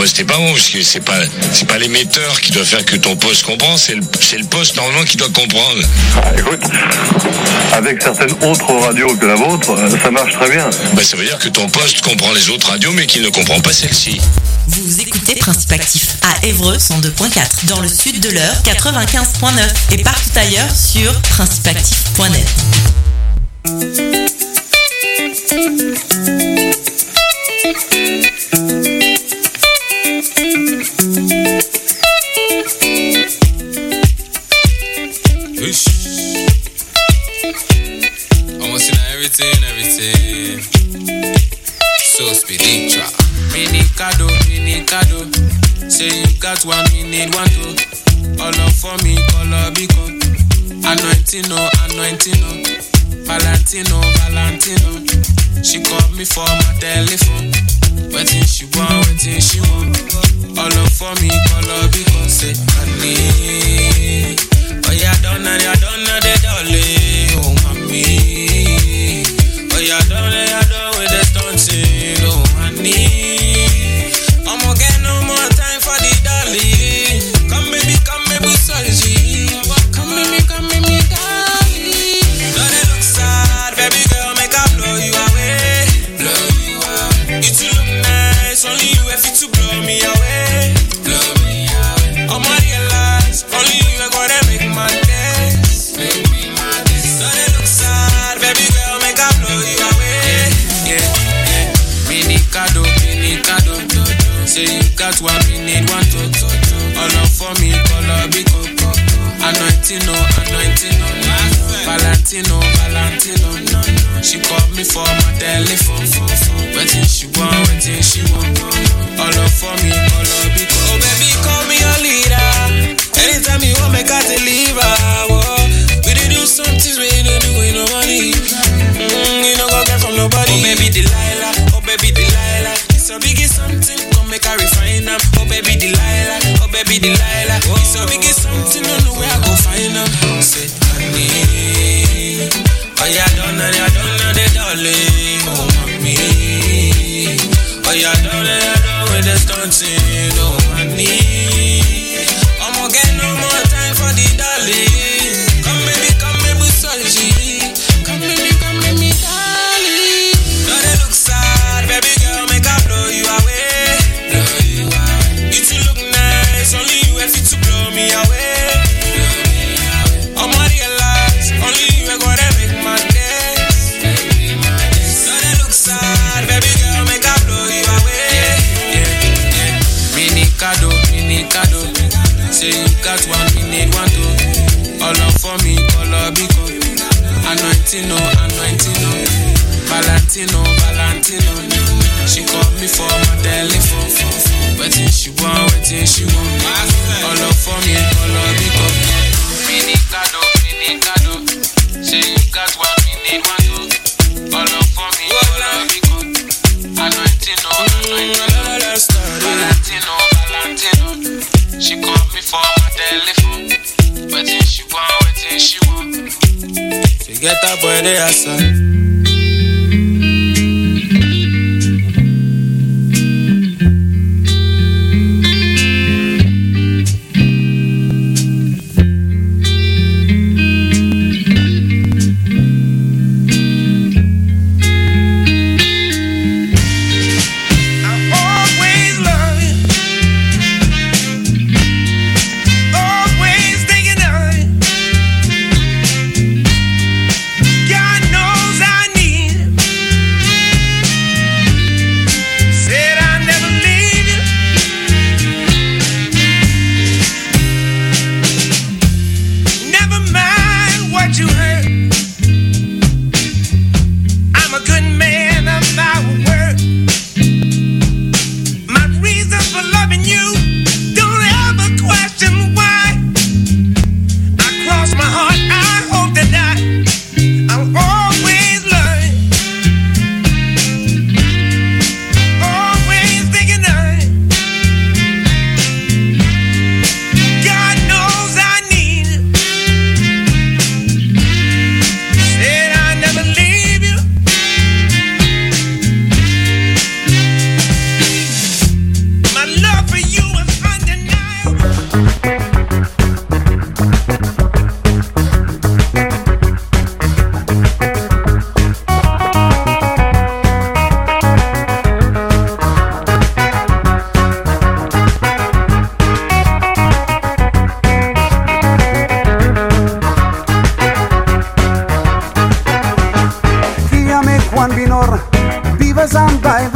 poste est pas bon, parce que c'est pas l'émetteur qui doit faire que ton poste comprend, c'est le poste normalement qui doit comprendre. Écoute, avec certaines autres radios que la vôtre, ça marche très bien. Ça veut dire que ton poste comprend les autres radios, mais qu'il ne comprend pas celle-ci. Vous écoutez Principe Actif à Évreux 102.4, dans le sud de l'Eure 95.9 et partout ailleurs sur principeactif.net. Almost in everything. So speedy trap. Mini cado. Say you got one, me need one too. All up for me, color biko. Anointing. Valentino. She called me for my telephone. Waiting she want. All up for me, color biko. Say honey. Oh yeah, don't know the darling. Oh mommy. Oh yeah, don't with the stunting. Oh honey. I'ma get no more time for the darling. Come baby, sorry. Come baby, darling. Don't it look sad, baby girl, make I blow you away. You too look nice, only you have to blow me away. I'ma realize, only you are gonna make my days. Don't it look sad, baby girl, make I blow you away. Yeah. Mini cado. Say you got one, me need one to. All up for me, color biko. Anointing. Valentino. She called me for my telephone. Waiting she want. All up for me, color biko. Oh baby, call me your leader. Anytime you want, make I deliver. Whoa. We did do some things we don't do with no money. You know go get from nobody. Oh baby Delilah. It's a biggie something. Make I refine them. Oh baby Delilah. It's a biggie something. Don't know where I go find them. Say honey. Oh yeah, don't know the darling. Oh mommy. Oh yeah, don't know with the stunting. Oh honey. I'ma get no more time for the darling. Come baby, sorry. Come baby, darling. Don't it look sad, baby girl, make I blow you away. Only you have to blow me away. I'ma realize, only you are gonna make my days. Don't it look sad, baby girl, make I blow you away. Yeah. Mini cado. Say you got one, me need one too. All up for me, color biko. Anointing. Valentino. She called me for my telephone. Waiting she want. All up for me, color biko. Mini cado. Say you got one, me need one too. All up for me, color biko. Anointing. Valentino. She called me for my telephone. Waiting she want. Forget that boy they are son. God knows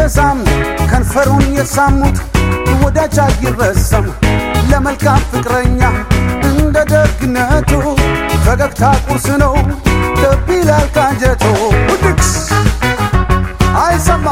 አይበዛም ከንፈሩን የሳሙት ወዳጅ አይረሳም ለመልካም ፍቅረኛ እንደ ደግነቱ ፈገግታ ቁርስ ነው ልብ ይላል ካንጀቱ ውድቅስ አይሰማ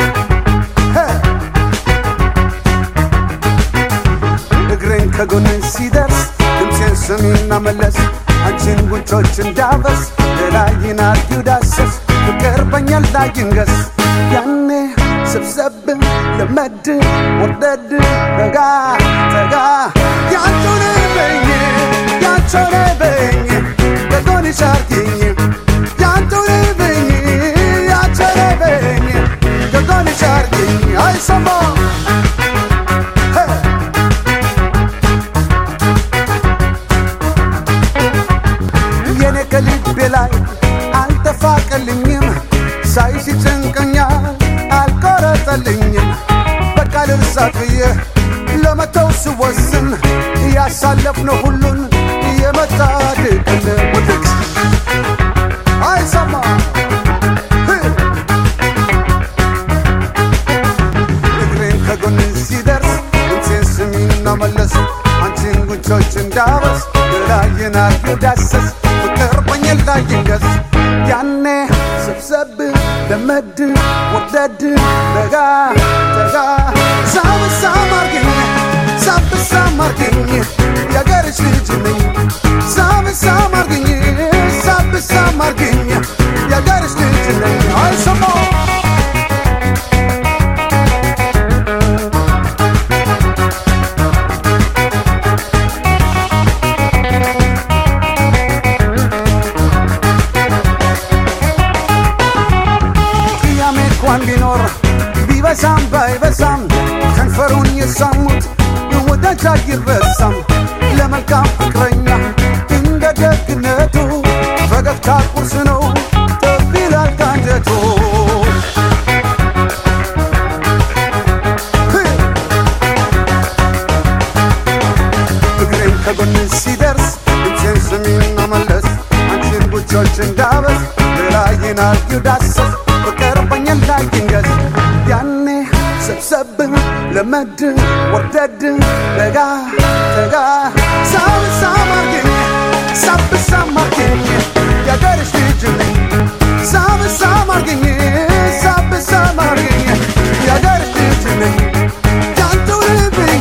እግሬን ከጎኔን ሲደርስ ድምፄን ስሚና መለስ አንቺን ጉንጮች እንዳበስ ሌላይን አርጊው ዳሰስ ፍቅር በኛ ላይ ይንገስ ያኔ ሰብሰብ ለመድ ወርደድ ረጋ ተጋ ያንቺን በኝ ከጎንሽ አርጊኝ ያንቺን በኝ ከጎንሽ አርጊኝ አይሰማ ከልቤ ላይ አልተፋቀልኝም ሳይሽ ጭንቀኛል አልቆረጠልኝም በቃ ልርሳት ብዬ ለመተው ስወስን ያሳለፍነው ሁሉን የመጣ ድቅል ውድቅስ አይሰማ እግሬን ከጎን ሲደርስ ድምፄን ስሚና መለስ አንቺን ጉንጮች እንዳበስ ላይን አርጊው ዳሰስ ፍቅር በኛ ላይ ይንገስ ያኔ ሰብሰብ ለመድ ወርደድ ረጋ ተጋ ሳብሳም አርጊኝ የአገርሽ ልጅ ነኝ ሳብሳም አርጊኝ የአገርሽ ልጅ ነኝ አይሰማ ቢኖር ቢበዛም ባይበዛም ከንፈሩን የሳሙት ወዳጅ አይረሳም ለመልካም ፍቅረኛ እንደ ደግነቱ ፈገግታ ቁርስ ነው ልብ ይላል ካንጀቱ እግሬን ከጎን ሲደርስ ድምፄን ስሚና መለስ አንቺን ጉንጮች እንዳበስ ሌላይን አርጊው ዳሰስ ፍቅር በኛ ላይ ይንገስ ያኔ ሰብሰብ ለመድ ወርደድ ረጋ ተጋ ሳብሳም አርጊኝ የአገርሽ ልጅ ነኝ ሳብሳም አርጊኝ የአገርሽ ልጅ ነኝ ያንቺው ልብኝ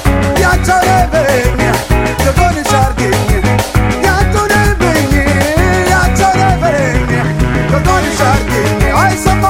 ከጎንሽ አርጊኝ ያንቺው ልብኝ ከጎንሽ አርጊኝ አይሰማ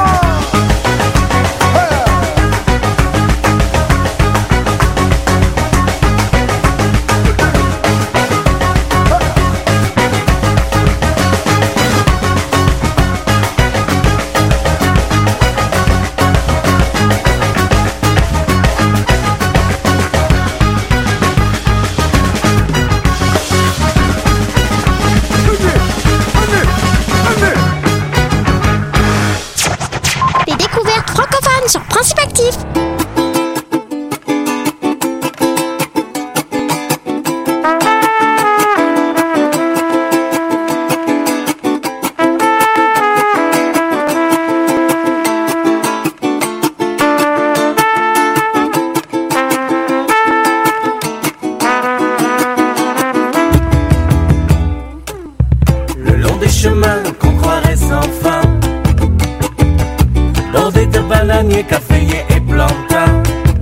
Caféier et plantain,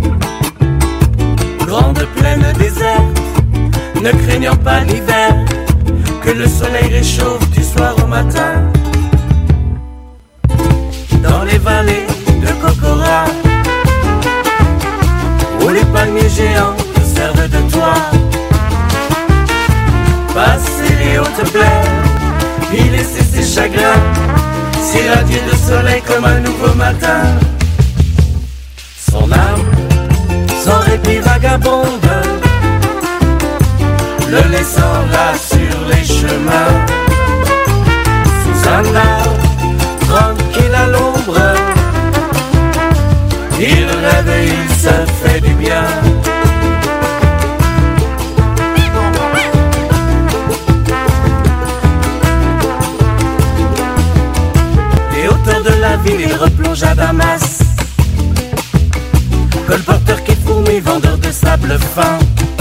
grande plaine déserte, ne craignant pas l'hiver, que le soleil réchauffe du soir au matin. Dans les vallées de Kokora, où les palmiers géants te servent de toit, passer les hautes plaines, y laisser ses chagrins, s'irradier de soleil comme un nouveau matin. Son âme, sans répit vagabonde, le laissant là sur les chemins. Sous un arbre, tranquille à l'ombre, il rêve et il se fait du bien. Les hauteurs de la ville, il replonge à Damas. parquet fourmi, vendeur de sable fin,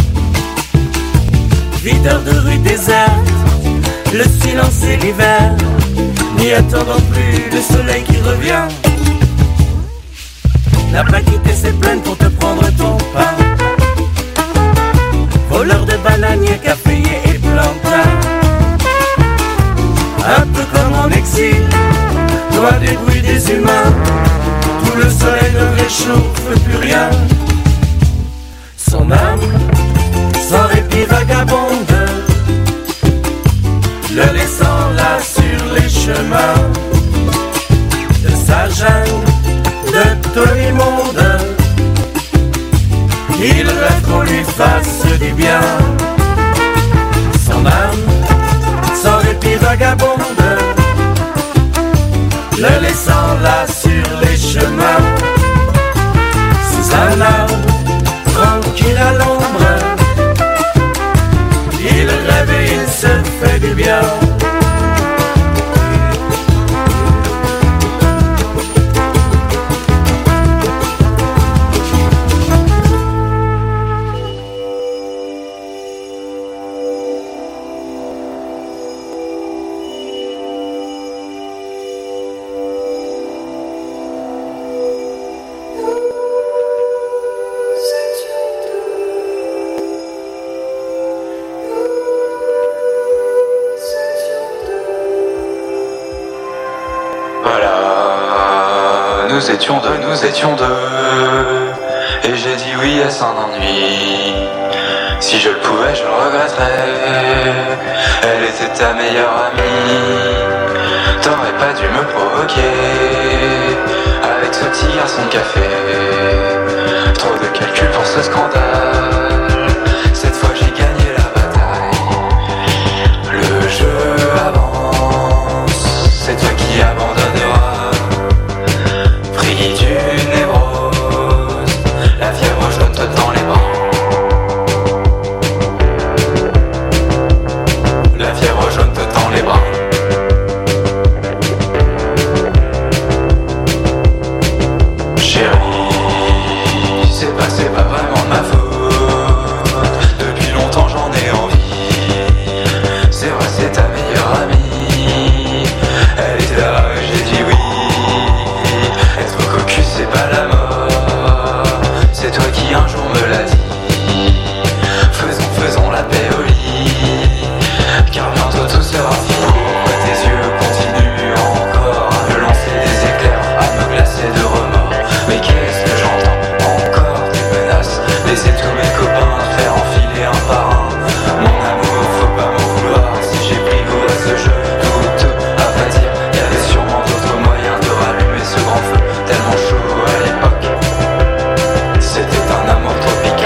videur de rue déserte, le silence et l'hiver, n'y attendant plus le soleil qui revient. N'a pas quitté ses plaines pour te prendre ton pain, voleur de bananiers, caféiers et plantains. Un peu comme en exil, loin des bruits des humains, tout le soleil ne réchauffe plus rien. Son âme, sans répit vagabonde, le laissant là sur les chemins de sa jungle, de Tony-Monde. Il rêve qu'on lui fasse du bien. Son âme, sans répit vagabonde, le laissant là sur les chemins, sous un arbre, tranquille à l'ombre. Il rêve et il se fait du bien. Nous étions deux, et j'ai dit oui à son ennui. Si je le pouvais, je le regretterais. Elle était ta meilleure amie. T'aurais pas dû me provoquer avec ce petit garçon de café. Trop de calculs pour ce scandale. Cette fois j'ai gagné la bataille. Le jeu avance, c'est toi qui abandonneras. Du névrose, la fièvre jaune te tend les bras. La fièvre jaune te tend les bras. Chérie, c'est pas vraiment de ma faute. Depuis longtemps j'en ai envie. C'est vrai, c'est ta meilleure amie. Elle était là, j'ai dit oui. Être cocu c'est pas la mort, c'est toi qui un jour me l'as dit. Faisons la paix au lit, car bientôt tout sera fini. Pourquoi tes yeux continuent encore à me lancer des éclairs, à me glacer de remords? Mais qu'est-ce que j'entends? Encore des menaces, laisser tous mes copains te faire enfiler un par un. Mon amour, faut pas m'en vouloir si j'ai pris goût à ce jeu douteux. À vrai dire, y'avait sûrement d'autres moyens de rallumer ce grand feu tellement chaud à l'époque. C'était un amour tropical.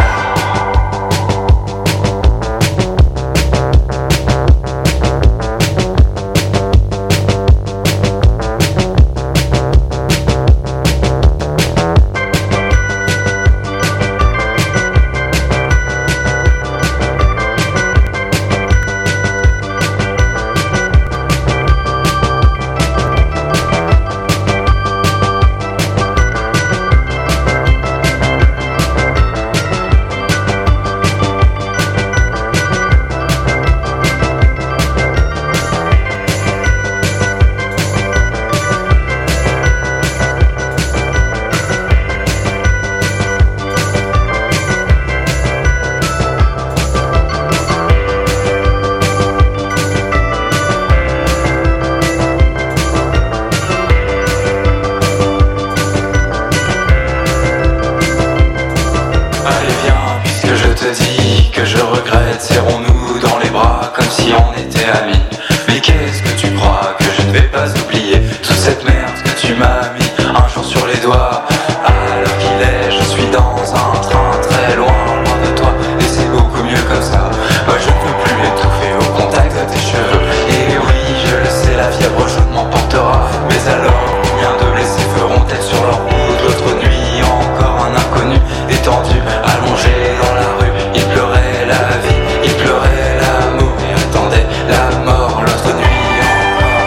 Serrons-nous dans les bras comme si on était amis. Mais qu'est-ce que tu crois que je ne vais pas oublier toute cette merde que tu m'as mis un jour sur les doigts? Alors qu'il est, je suis dans un train très loin de toi, et c'est beaucoup mieux comme ça. Moi je ne veux plus m'étouffer au contact de tes cheveux. Et oui, je le sais, la fièvre jaune m'emportera. Mais alors, combien de blessés feront-elles sur leur route? L'autre nuit, encore un inconnu étendu, allongé dans la rue. Il pleurait la vie, il pleurait l'amour et attendait la mort. L'autre nuit encore,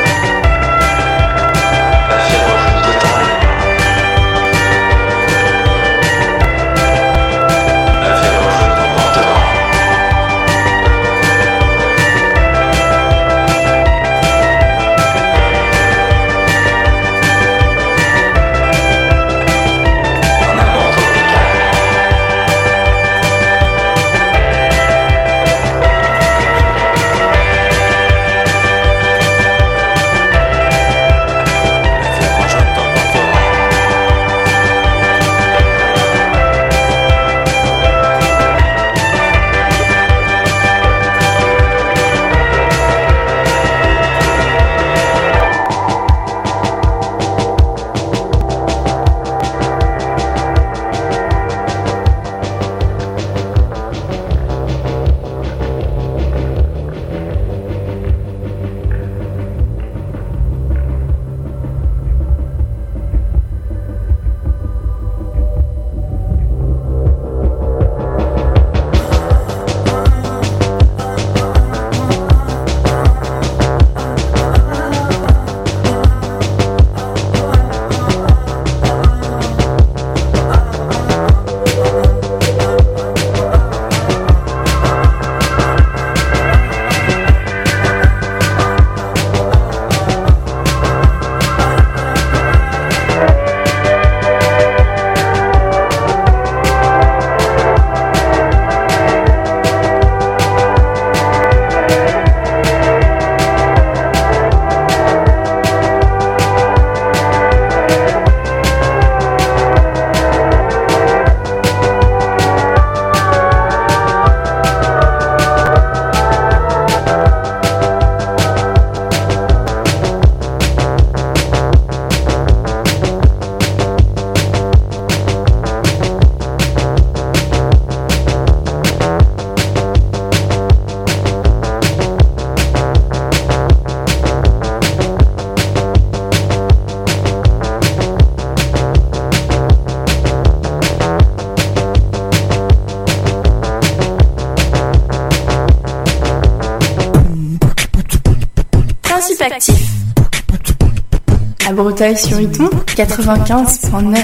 la fièvre jaune te tend les bras. Transperspectif. À Breteuil-sur-Iton, 95.9.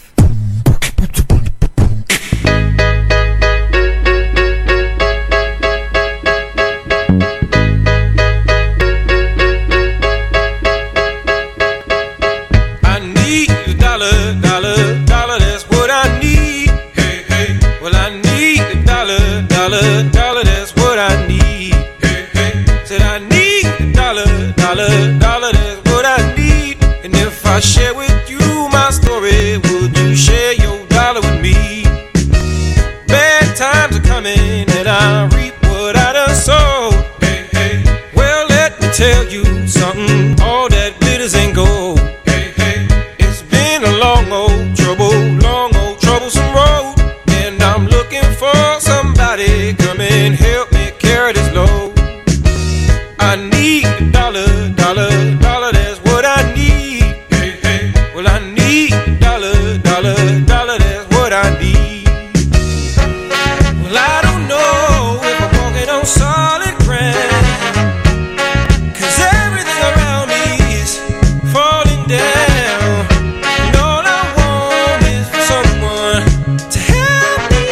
Share with you my story. Would you share your dollar with me? Bad times are coming and I reap what I done sowed. Hey, hey. Well, let me tell you something. All that glitters ain't gold. Hey, hey. It's been a long old troublesome road. And I'm looking for somebody come and help me carry this load. I need a dollar, that's what I need. Well, I need a dollar, that's what I need. Well, I don't know if I'm walking on solid ground, 'cause everything around me is falling down. And all I want is for someone to help me.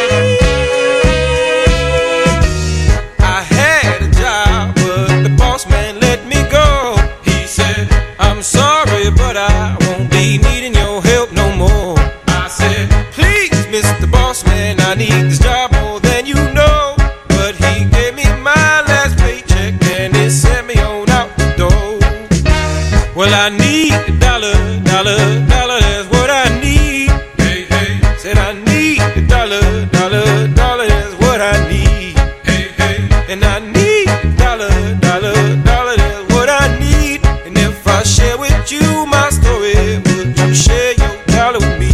I had a job, but the boss man let me go. He said, I'm sorry, but I won't be needing your help no more. I said, please, Mr. Boss Man, I need this job more than you know. But he gave me my last paycheck and it sent me on out the door. Well, I need a dollar, that's what I need. Hey, hey. Said I need a dollar, that's what I need. Hey, hey. And I need a dollar, that's what I need. And if I share with you my story, would you share your dollar with me?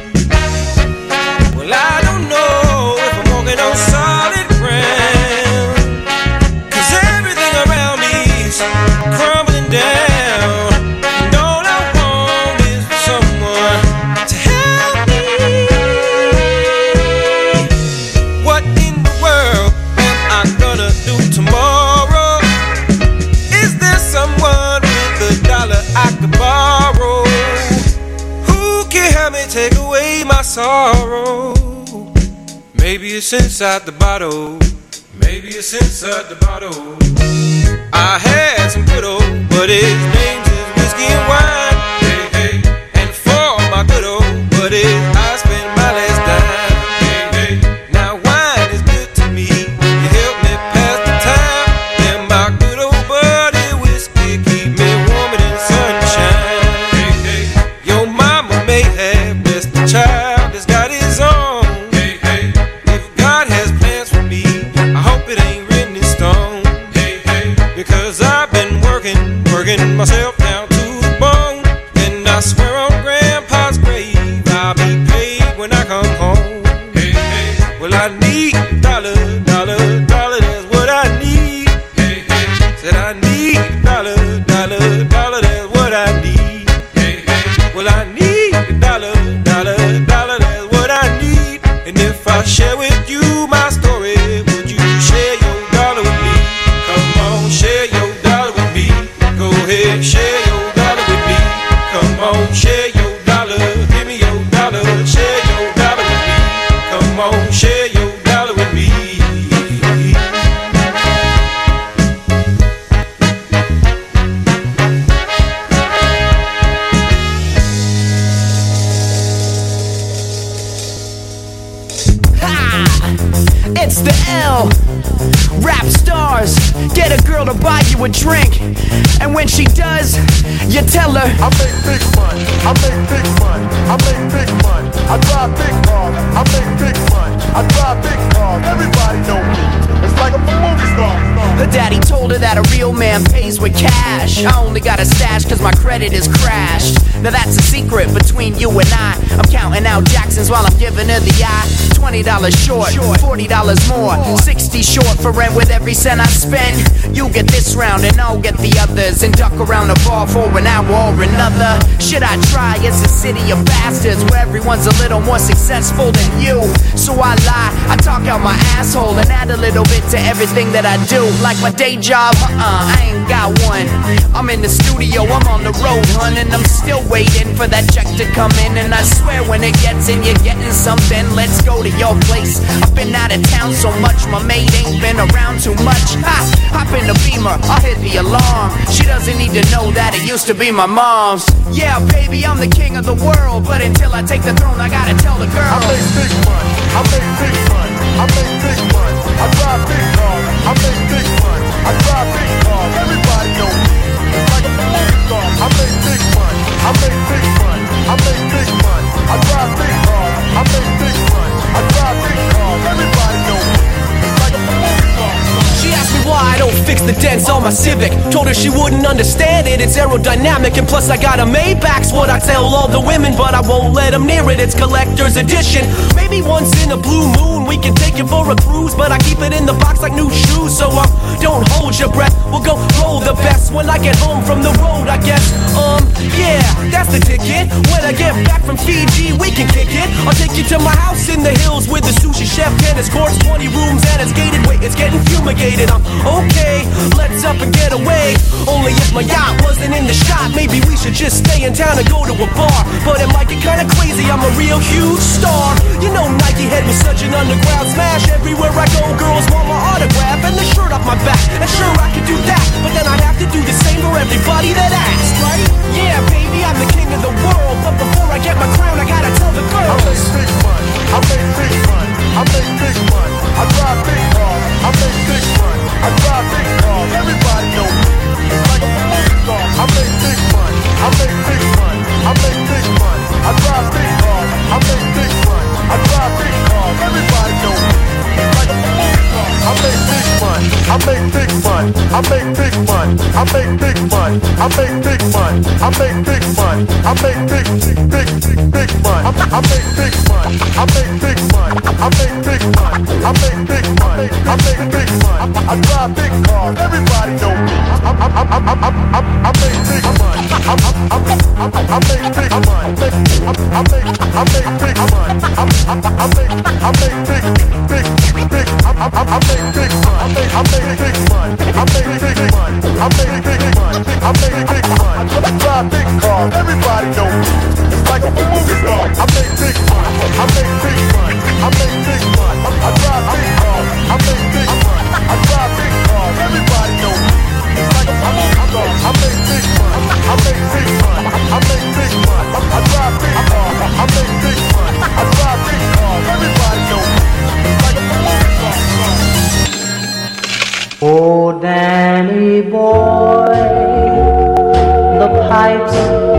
Well, I don't know if I'm walking on solid ground, 'cause everything around me is crumbling down. And all I want is for someone to help me. What in the world am I gonna do tomorrow? Is there someone with a dollar I could borrow? Who can help me take away my sorrow? Maybe it's inside the bottle. Maybe it's inside the bottle. I had some good old, but his name's is whiskey and wine. Hey, hey. And for my good old buddies, I spend my last dime. Hey, hey. Now wine is good to me. You help me pass the time. And my good old buddy whiskey keep me warm in the sunshine. Hey, hey. Your mama may have blessed the child that's got his own. Hey, hey. If God has plans for me, I hope it ain't written in stone. Hey, hey. Because I've been working myself down to the bone. And I swear on Grandpa's grave, I'll be paid when I come home. Hey, hey. Well, I need a dollar, that's what I need. Hey, hey. Said I need a dollar, that's what I need. Hey, hey. Well, I need a dollar, that's what I need. And if I share with you my story, would you share your dollar with me? Come on, share your dollar with me. Go ahead, share your dollar with me. Come on, share your dollar. Give me your dollar, share your dollar with me. Come on, share your dollar with me. It's the L. Rap stars, get a girl to buy you a drink. And when she does, you tell her, I make big money, I make big money, I make big money. I drive big cars, I make big money, I drive big cars. Everybody know me, it's like I'm a movie star. Her daddy told her that a real man pays with cash. I only got a stash cause my credit is crashed. Now that's a secret between you and I. I'm counting out Jacksons while I'm giving her the eye. $20 short, $40 more, 60 short for rent with every cent I spend. You get this round and I'll get the others, and duck around the bar for an hour or another. Should I try? It's a city of bastards where everyone's a little more successful than you. So I lie, I talk out my ass asshole and add a little bit to everything that I do. Like my day job, I ain't got one. I'm in the studio, I'm on the road, hun, and I'm still waiting for that check to come in. And I swear when it gets in, you're getting something. Let's go to your place. I've been out of town so much, my maid ain't been around too much. Hop in the Beamer, I'll hit the alarm. She doesn't need to know that it used to be my mom's. Yeah, baby, I'm the king of the world, but until I take the throne, I gotta tell the girl. I make big money, I make big money, I make big money. I drive big cars, I make big money. I drive big cars, everybody know me. Like a movie star, I make big money, I make big money, I make big money. I drive big cars, I make big money. I drive big cars, everybody know me. Like a movie star. She asked me why I don't fix the dents on my Civic. Told her she wouldn't understand it, it's aerodynamic. And plus I got a Maybach's what I tell all the women. But I won't let them near it, it's collector's edition. Maybe once in a blue moon we can take it for a cruise. But I keep it in the box like new shoes. So don't hold your breath, we'll go roll the best when I get home from the road, I guess. Yeah, that's the ticket. When I get back from Fiji, we can kick it. I'll take you to my house in the hills with the sushi chef, tennis courts, 20 rooms, and it's gated. Wait, it's getting fumigated. I'm okay, let's up and get away. Only if my yacht wasn't in the shot, maybe we should just stay in town and go to a bar. But it might get kinda crazy, I'm a real huge star. You know Nike had me such an underground smash. Everywhere I go, girls want my autograph and the shirt off my back. And sure, I could do that, but then I'd have to do the same for everybody that asks, right? Yeah, baby, I'm the king of the world, but before I get my crown, I gotta tell the girls. I make big money, I make big money, I make big money. I drive big cars, I make big money. I drive big cars, everybody know me. Like a movie star, I make big money, I make big money, I make big money. I drive big cars, I make big money. I drive big cars, everybody know me. Like a movie star, I make big money, I make big money, I make big money, I make big money, I make big money, I make big money, I make big money, I make big money, I make big money, I make big money, I make big money, I make big money. I drive big cars, everybody know me. I make big money, I make big money, I make big money, I make big money, I make big money, I make big money, I make big money, I make big money, I make big money. I drive big cars, everybody know me. It's like a movie star. I make big money, I make big money, I make big money. I drive big cars, I make big money, I drive big cars, everybody know me. It's like a movie star. I make big money, I make big money, I make big money. I drive big cars, I make big money, I drive big cars, everybody know me. It's like a movie star. Oh, Danny boy, the pipes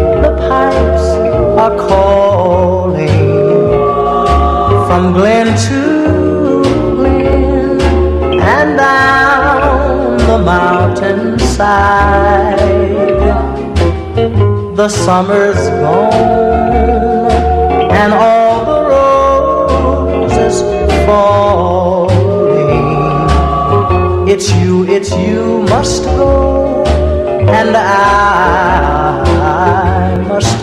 are calling from glen to glen and down the mountainside. The summer's gone and all the roses falling. It's you must go, and I must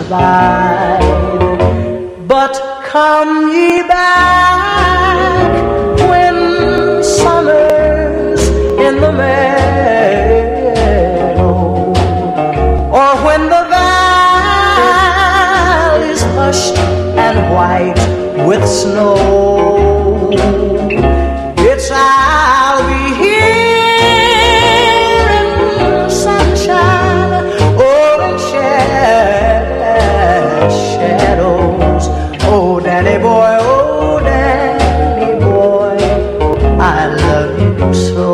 abide. But come ye back when summer's in the meadow, or when the valley's hushed and white with snow. It's I'll be here in the sunshine or in shadows. Oh, Danny boy, I love you so.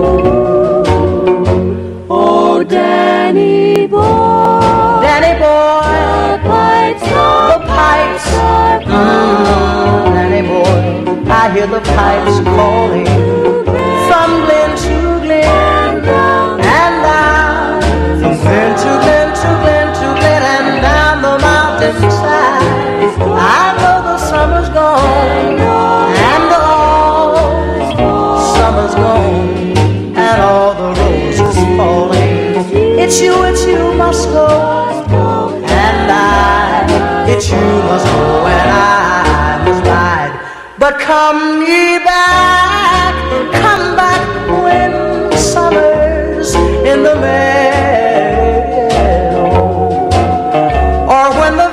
Oh, Danny boy, Danny boy, the pipes are calling. Danny boy, I hear the pipes calling from glen to glen and down, from glen to glen to glen to glen and down the mountainside. I know the summer's gone and all summer's gone and all the roses falling. It's you must go, and it's you must go, and I must ride. But come ye back come back when summer's in the meadow, or when the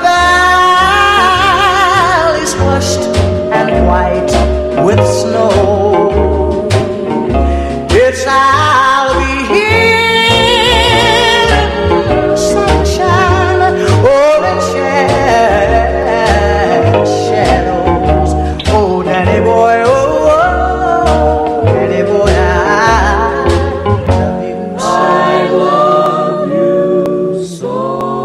valley's hushed and white with snow. It's I'll be here in sunshine or in shadows. Oh, Danny boy, oh, Danny boy, I love you so. I love you so.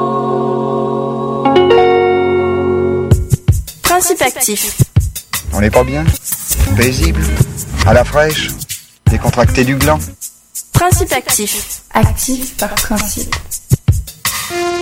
Principe actif. On n'est pas bien? Paisible? À la fraîche? Décontracté du gland? Principe actif. Actif par principe.